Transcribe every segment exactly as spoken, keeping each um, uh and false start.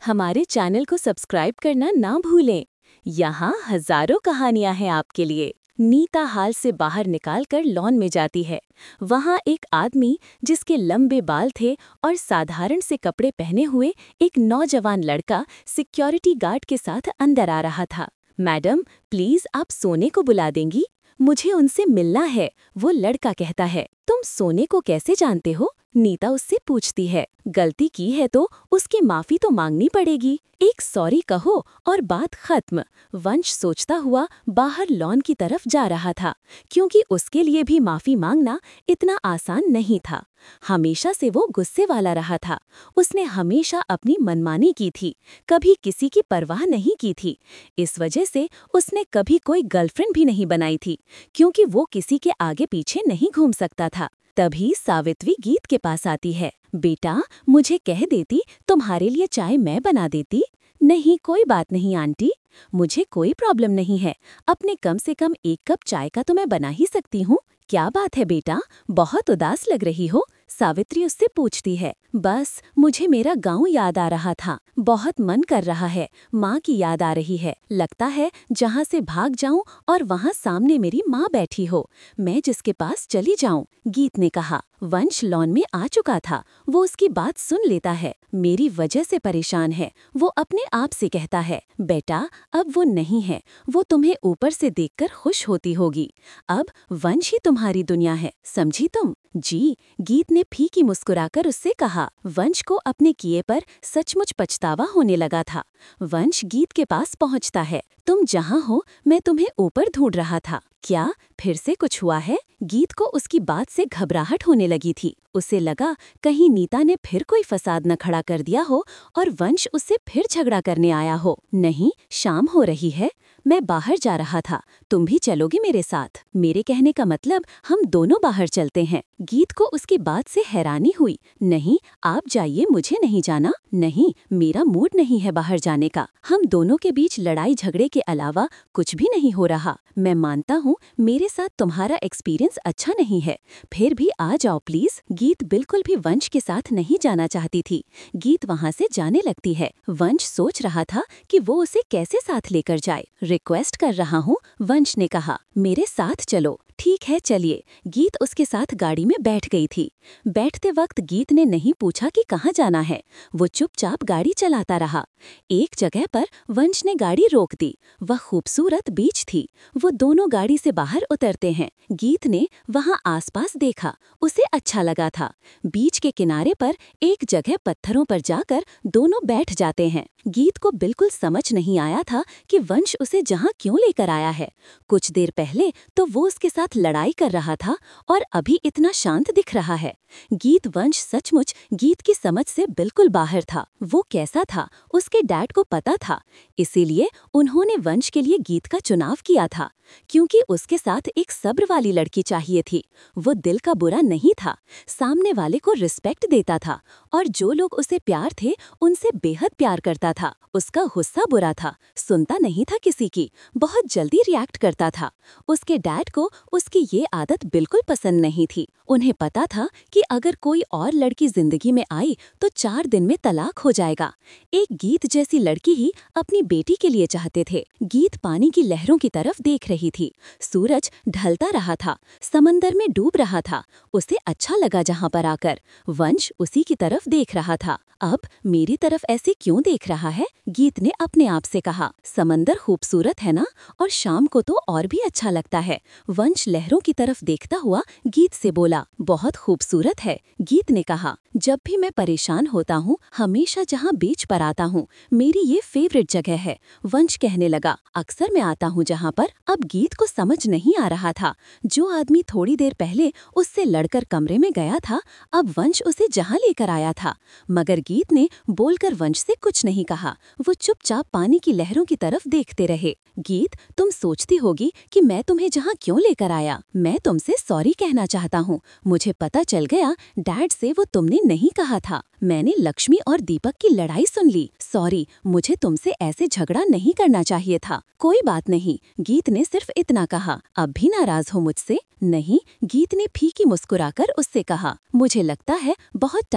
हमारे चैनल को सब्सक्राइब करना ना भूलें। यहाँ हजारों कहानियां हैं आपके लिए। नीता हाल से बाहर निकालकर लॉन में जाती है। वहाँ एक आदमी जिसके लंबे बाल थे और साधारण से कपड़े पहने हुए एक नौजवान लड़का सिक्योरिटी गार्ड के साथ अंदर आ रहा था। मैडम, प्लीज आप सोने को बुला देंगी? मुझे उनसे मिलना है, वो लड़का कहता है। तुम सोने को कैसे जानते हो? नीता उससे पूछती है। गलती की है तो उसकी माफी तो मांगनी पड़ेगी। एक सॉरी कहो और बात खत्म। वंश सोचता हुआ बाहर लॉन की तरफ जा रहा था, क्योंकि उसके लिए भी माफी मांगना इतना आसान नहीं था। हमेशा से वो गुस्से वाला रहा था। उसने हमेशा अपनी मनमानी की थी, कभी किसी की परवाह नहीं की थी। इस वजह से उसने कभी कोई गर्लफ्रेंड भी नहीं बनाई थी, क्योंकि वो किसी के आगे पीछे नहीं घूम सकता था। तभी सावित्री गीत के पास आती है। बेटा, मुझे कह देती तुम्हारे लिए चाय मैं बना देती। नहीं, कोई बात नहीं आंटी, मुझे कोई प्रॉब्लम नहीं है। अपने कम से कम एक कप चाय का तो मैं बना ही सकती हूँ। क्या बात है बेटा, बहुत उदास लग रही हो? सावित्री उससे पूछती है। बस मुझे मेरा गांव याद आ रहा था, बहुत मन कर रहा है। माँ की याद आ रही है। लगता है जहाँ से भाग जाऊं और वहाँ सामने मेरी माँ बैठी हो, मैं जिसके पास चली जाऊं। गीत ने कहा। वंश लॉन में आ चुका था। वो उसकी बात सुन लेता है। मेरी वजह से परेशान है, वो अपने आप से कहता है। बेटा, अब वो नहीं है, वो तुम्हें ऊपर से देखकर खुश होती होगी। अब वंश ही तुम्हारी दुनिया है, समझी तुम? जी, गीत ने फीकी मुस्कुराकर उससे कहा। वंश को अपने किए पर सचमुच पछतावा होने लगा था। वंश गीत के पास पहुंचता है। तुम जहां हो, मैं तुम्हें ऊपर ढूंढ रहा था। क्या फिर से कुछ हुआ है? गीत को उसकी बात से घबराहट होने लगी थी। उसे लगा कहीं नीता ने फिर कोई फसाद न खड़ा कर दिया हो और वंश उससे फिर झगड़ा करने आया हो। नहीं, शाम हो रही है, मैं बाहर जा रहा था, तुम भी चलोगे मेरे साथ? मेरे कहने का मतलब हम दोनों बाहर चलते हैं। गीत को उसकी बात से हैरानी हुई। नहीं, आप जाइए, मुझे नहीं जाना। नहीं, मेरा मूड नहीं है बाहर जाने का। हम दोनों के बीच लड़ाई झगड़े के अलावा कुछ भी नहीं हो रहा। मैं मानता हूँ मेरे साथ तुम्हारा एक्सपीरियंस अच्छा नहीं है, फिर भी आ जाओ प्लीज। गीत बिल्कुल भी वंश के साथ नहीं जाना चाहती थी। गीत वहाँ से जाने लगती है। वंश सोच रहा था कि वो उसे कैसे साथ लेकर जाए। रिक्वेस्ट कर रहा हूँ, वंश ने कहा, मेरे साथ चलो। ठीक है, चलिए। गीत उसके साथ गाड़ी में बैठ गई थी। बैठते वक्त गीत ने नहीं पूछा कि कहाँ जाना है। वो चुपचाप गाड़ी चलाता रहा। एक जगह पर वंश ने गाड़ी रोक दी। वह खूबसूरत बीच थी। वो दोनों गाड़ी से बाहर उतरते हैं। गीत ने वहां आसपास देखा, उसे अच्छा लगा था। बीच के किनारे पर एक जगह पत्थरों पर जाकर दोनों बैठ जाते हैं। गीत को बिल्कुल समझ नहीं आया था कि वंश उसे जहां क्यों लेकर आया है। कुछ देर पहले तो वो उसके साथ लड़ाई कर रहा था और अभी इतना शांत दिख रहा है। गीत वंश सचमुच गीत की समझ से बिल्कुल बाहर था। वो कैसा था उसके डैड को पता था, इसीलिए उन्होंने वंश के लिए गीत का चुनाव किया था, क्योंकि उसके साथ एक सब्र वाली लड़की चाहिए थी। वो दिल का बुरा नहीं था, सामने वाले को रिस्पेक्ट देता था और जो लोग उसे प्यार थे उनसे बेहद प्यार करता था। उसका गुस्सा बुरा था, सुनता नहीं था किसी की, बहुत जल्दी रिएक्ट करता था। उसके डैड को उसकी ये आदत बिल्कुल पसंद नहीं थी। उन्हें पता था कि अगर कोई और लड़की जिंदगी में आई तो चार दिन में तलाक हो जाएगा। एक गीत जैसी लड़की ही अपनी बेटी के लिए चाहते थे। गीत पानी की लहरों की तरफ देख रही थी। सूरज ढलता रहा था, समंदर में डूब रहा था। उसे अच्छा लगा जहां पर आकर। वंश उसी की तरफ देख रहा था। अब मेरी तरफ ऐसे क्यों देख रहा है? गीत ने अपने आप से कहा। समंदर खूबसूरत है ना, और शाम को तो और भी अच्छा लगता है। वंश लहरों की तरफ देखता हुआ गीत से बोला, बहुत खूबसूरत है। गीत ने कहा, जब भी मैं परेशान होता हूँ हमेशा जहाँ बीच पर आता हूँ, मेरी ये फेवरेट जगह है। वंश कहने लगा, अक्सर मैं आता हूँ जहाँ पर। अब गीत को समझ नहीं आ रहा था, जो आदमी थोड़ी देर पहले उससे लड़कर कमरे में गया था, अब वंश उसे जहाँ लेकर आया था। मगर गीत ने बोलकर वंश से कुछ नहीं कहा। वो चुपचाप पानी की लहरों की तरफ देखते रहे। गीत, तुम सोचती होगी कि मैं तुम्हें जहाँ क्यों लेकर आया। मैं तुमसे सॉरी कहना चाहता हूँ। मुझे पता चल गया डैड से वो तुमने नहीं कहा था। मैंने लक्ष्मी और दीपक की लड़ाई सुन ली। सॉरी, मुझे तुमसे ऐसे झगड़ा नहीं करना चाहिए था। कोई बात नहीं, गीत ने सिर्फ इतना कहा। अब भी नाराज हो मुझसे? नहीं, गीत ने फीकी मुस्कुराकर उससे कहा, मुझे लगता है बहुत टाइम हो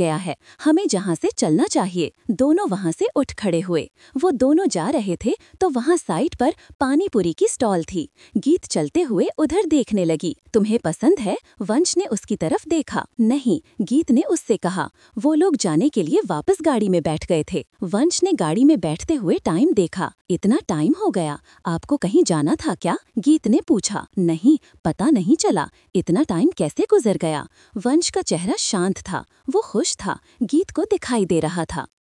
गया है, हमें जहाँ से चलना चाहिए। दोनों वहाँ से उठ खड़े हुए। वो दोनों जा रहे थे तो वहाँ साइड पर पानी पूरी की स्टॉल थी। गीत चलते हुए उधर देखने लगी। तुम्हें पसंद है? वंश ने उसकी तरफ देखा। नहीं, गीत ने उससे कहा। वो लोग जाने के लिए वापस गाड़ी में बैठ गए थे। वंश ने गाड़ी में बैठते हुए टाइम देखा। इतना टाइम हो गया, आपको कहीं जाना था क्या? गीत ने पूछा। नहीं, पता नहीं चला, इतना टाइम कैसे गुजर गया। वंश का चेहरा शांत था, वो खुश था, गीत को दिखाई दे रहा था।